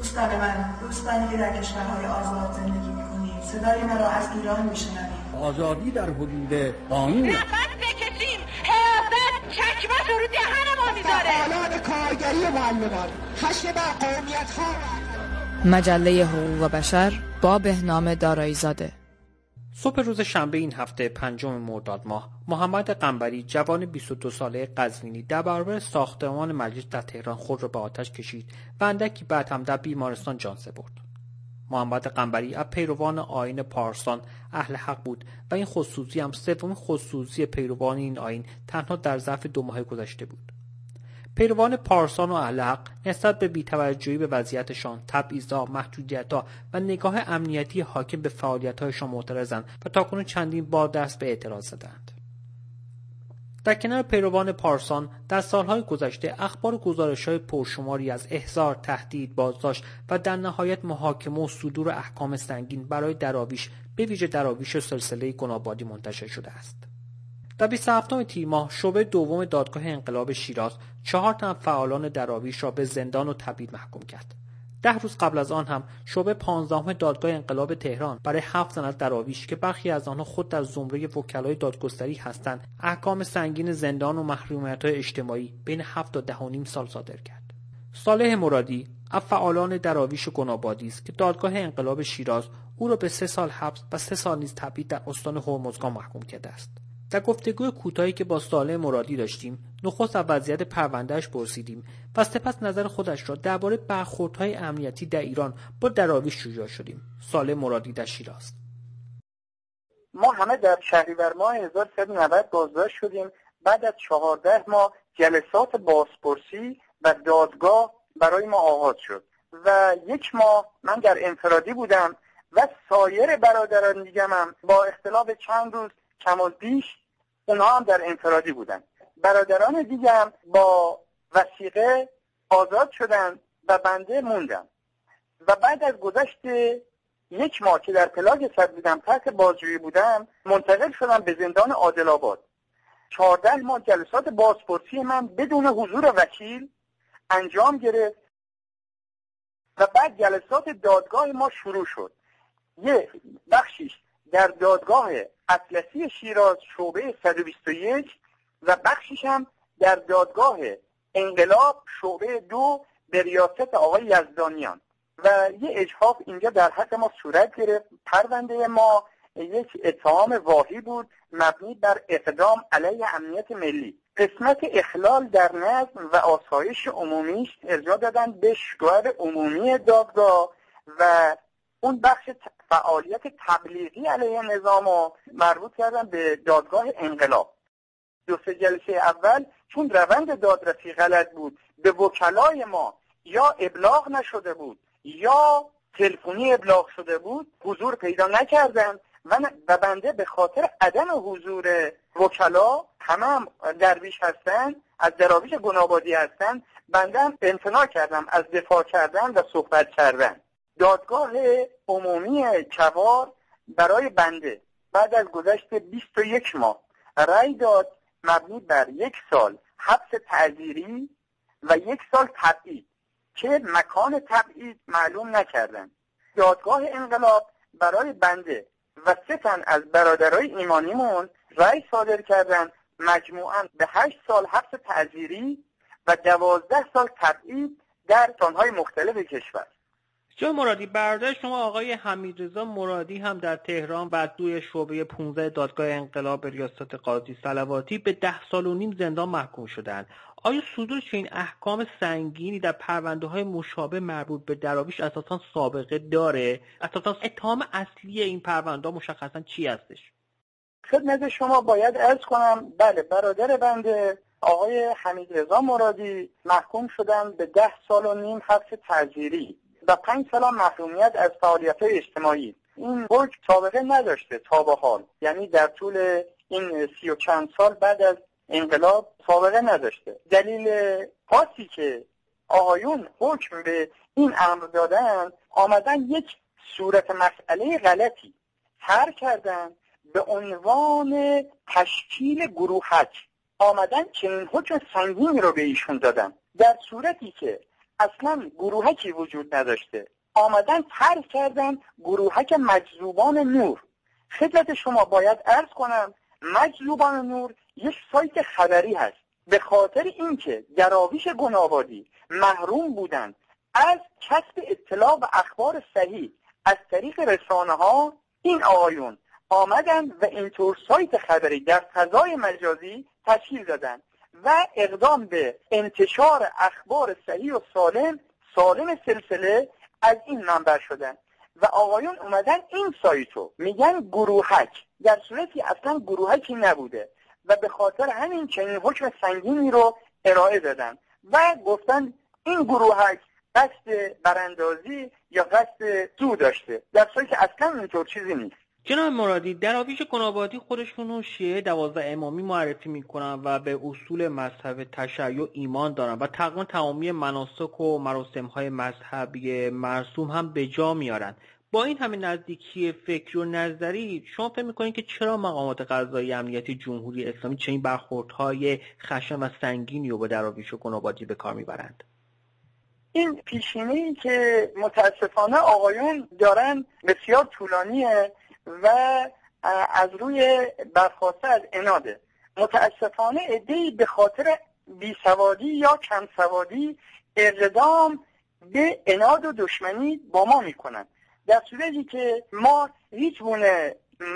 دوستان من، دوستانی که در کشورهای آزاد زندگی می‌کنید، صدای مرا از ایران می‌شنوید. آزادی در حدود قانون. نفس بکشیم، حیافت چکمه رو دهن ما می‌ذاره. فعالان کارگری معلمان، حشر بر قومیت‌ها. مجله حقوق بشر با بهنام دارایی‌زاده. صبح روز شنبه این هفته 5 مرداد ماه، محمد قنبری جوان 22 ساله قزوینی در برابر ساختمان مجلس در تهران خود را به آتش کشید و اندکی بعد هم در بیمارستان جان سپرد. محمد قنبری از پیروان آیین پارسان اهل حق بود و این خودسوزی هم سومین خودسوزی پیروان این آیین تنها در ظرف 2 ماه گذشته بود. پیروان پارسان و اهل حق نسبت به بی‌توجهی به وضعیتشان، تبعیض‌ها، محدودیت‌ها و نگاه امنیتی حاکم به فعالیت‌هایشان معترضند و تاکنون چندین بار دست به اعتراض زدند. در کنار پیروان پارسان در سالهای گذشته اخبار و گزارش‌های پرشماری از احضار، تهدید، بازداشت و در نهایت محاکمه و صدور احکام سنگین برای دراویش، به ویژه دراویش سلسله گنابادی منتشر شده است. در 27 تیر ماه شعبه دوم دادگاه انقلاب شیراز 4 تن فعالان دراویش را به زندان و تبعید محکوم کرد. 10 روز قبل از آن هم شعبه 15 دادگاه انقلاب تهران برای 7 تن از دراویش که برخی از آنها خود در زمره وکلای دادگستری هستند، احکام سنگین زندان و محرومیت‌های اجتماعی بین 7 تا 10.5 سال صادر کرد. صالح مرادی از فعالان دراویش گنابادی است که دادگاه انقلاب شیراز او را به 3 سال حبس و 3 سال نیز تبعید در استان هرمزگان محکوم کرده است. در گفتگوی کوتاهی که با صالح مرادی داشتیم، نخست از وضعیت پروندهش پرسیدیم و سپس نظر خودش را درباره برخوردهای امنیتی در ایران با دراویش جویا شدیم. صالح مرادی در شیراز: ما همه در شهریور ماه 1390 بازداشت شدیم. بعد از 14 ماه جلسات بازپرسی و دادگاه برای ما آغاز شد و 1 ماه من در انفرادی بودم و سایر برادران دیگم هم با اختلاف چند روز کم و بیش اونها هم در انفرادی بودن. برادران دیگم با وثیقه آزاد شدن و بنده موندم و بعد از گذشت 1 ماه که در پلاگ صد بودم، تحت بازجویی بودم، منتقل شدم به زندان عادل‌آباد. 14 ماه جلسات بازپرسی من بدون حضور وکیل انجام گرفت و بعد جلسات دادگاه ما شروع شد. یه بخشیش در دادگاه اطلسی شیراز شعبه 121 و بخشیش هم در دادگاه انقلاب شعبه 2 به ریاست آقای یزدانیان و یه اجحاف اینجا در حق ما صورت گرفت. پرونده ما یک اتهام واهی بود مبنی بر اقدام علیه امنیت ملی. قسمت اخلال در نظم و آسایش عمومیش ارجاع دادن به شکایت عمومی دادگاه و اون بخش فعالیت تبلیغی علیه نظام رو مربوط کردن به دادگاه انقلاب. 2-3 جلسه اول چون روند دادرسی غلط بود، به وکلای ما یا ابلاغ نشده بود یا تلفنی ابلاغ شده بود، حضور پیدا نکردن و بنده به خاطر عدم حضور وکلا، هم درویش هستن، از دراویش گنابادی هستن، بنده هم امتناع کردم از دفاع کردن و صحبت کردن. دادگاه عمومی چوار برای بنده بعد از گذشت 21 ماه رأی داد مبنی بر 1 سال حبس تعزیری و 1 سال تبعید که مکان تبعید معلوم نکردن. دادگاه انقلاب برای بنده و 3 تن از برادرای ایمانیمون رأی صادر کردن مجموعاً به 8 سال حبس تعزیری و 12 سال تبعید در استان‌های مختلف کشور. جناب مرادی، برادر شما آقای حمیدرضا مرادی هم در تهران و دوی شعبه 15 دادگاه انقلاب به ریاست قاضی صلواتی به 10 سال و نیم زندان محکوم شدند. آیا صدور چنین احکام سنگینی در پرونده‌های مشابه مربوط به دراویش اساساً سابقه داره؟ اساساً اتهام اصلی این پرونده‌ها مشخصاً چی هستش؟ خدمت شما باید عرض کنم بله، برادر بنده آقای حمیدرضا مرادی محکوم شدن به 10 سال و نیم حبس تعزیری و 5 سال محرومیت از فعالیت‌های اجتماعی. این حکم سابقه نداشته تا به حال، یعنی در طول این 30 و چند سال بعد از انقلاب سابقه نداشته. دلیل خاصی که آقایون حکم به این امر دادن، آمدن یک صورت مسئله غلطی طرح کردن به عنوان تشکیل گروهک، آمدن چنین حکم سنگینی رو به ایشون دادن، در صورتی که اصلا گروهکی وجود نداشته، آمدن طرح کردن گروهک مجذوبان نور. خدمت شما باید عرض کنم مجذوبان نور یک سایت خبری هست. به خاطر اینکه دراویش گنابادی محروم بودند از کسب اطلاع و اخبار صحیح از طریق رسانه ها، این آقایون آمدن و اینطور سایت خبری در فضای مجازی تشکیل دادن و اقدام به انتشار اخبار صحیح و سالم سلسله از این منبع شدن و آقایون اومدن این سایتو میگن گروهک، در صورتی اصلا گروهکی نبوده و به خاطر همین چنین حکم سنگینی رو ارائه دادن و گفتن این گروهک قصد براندازی یا قصد سود داشته، در صورتی اصلا اینطور چیزی نیست. جناب مرادی، دراویش گنابادی خودشونو شیعه 12 امامی معرفی میکنن و به اصول مذهب تشیع ایمان دارن و تقریبا تمامی مناسک و مراسم‌های مذهبی مرسوم هم به جا میارن. با این همه نزدیکی فکر و نظری، شما فکر میکنید که چرا مقامات قضایی امنیتی جمهوری اسلامی چنین برخوردهای خشن و سنگینی رو به دراویش گنابادی به کار میبرند؟ این پیشینه‌ای که متاسفانه آقایون دارن بسیار طولانیه و از روی برخواسته از عناده. متاسفانه عده‌ای به خاطر بیسوادی یا کم سوادی اقدام به عناد و دشمنی با ما میکنن، در صورتی که ما هیچ گونه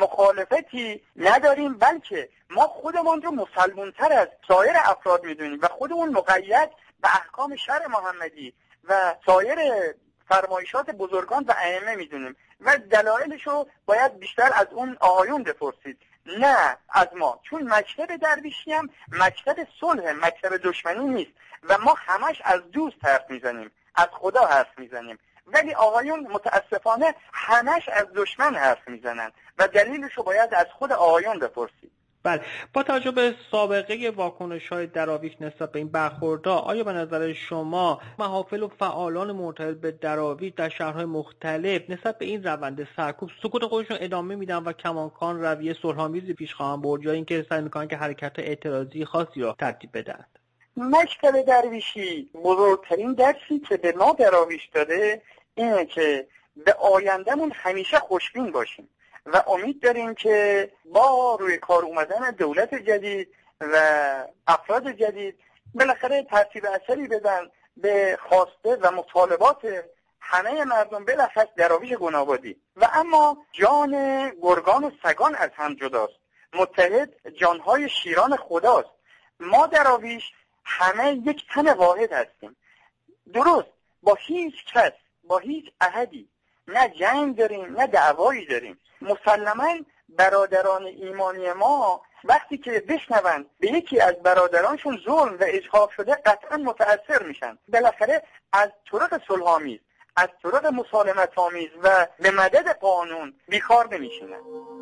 مخالفتی نداریم، بلکه ما خودمون رو مسلمان‌تر از سایر افراد میدونیم و خودمون مقید به احکام شرع محمدی و سایر فرمایشات بزرگان و ائمه میدونیم و دلایلشو باید بیشتر از اون آقایون بپرسید، نه از ما، چون مکتب درویشی هم مکتب صلح، مکتب دشمنی نیست و ما همش از دوست حرف میزنیم، از خدا حرف میزنیم، ولی آقایون متاسفانه همش از دشمن حرف میزنن و دلیلشو باید از خود آقایون بپرسید. بله، با توجه به سابقه واکنش‌های دراویش نسبت به این برخوردها، آیا به نظر شما محافل و فعالان مرتبط به دراویش در شهرهای مختلف نسبت به این روند سرکوب سکوت خودشون ادامه میدن و کماکان رویه صلح‌آمیزی پیش خواهند برد یا اینکه سعی میکنن که حرکت اعتراضی خاصی را ترتیب بدن؟ مکتب درویشی بزرگترین درسی که به ما دراویش داده اینه که به آیندهمون همیشه خوشبین باشیم و امید داریم که با روی کار اومدن دولت جدید و افراد جدید بالاخره ترتیب اثری بدن به خواسته و مطالبات همه مردم، بالاخص دراویش گنابادی. و اما جان گرگان و سگان از هم جداست، متحد جانهای شیران خداست. ما دراویش همه یک تن واحد هستیم، درست با هیچ کس، با هیچ احدی نه جنگ داریم نه دعوایی داریم. مسلماً برادران ایمانی ما وقتی که بشنوند به یکی از برادرانشون ظلم و اجحاف شده قطعا متأثر میشن، بالاخره از طرق صلح‌آمیز، از طرق مسالمت‌آمیز و به مدد قانون بیکار نمیشینن.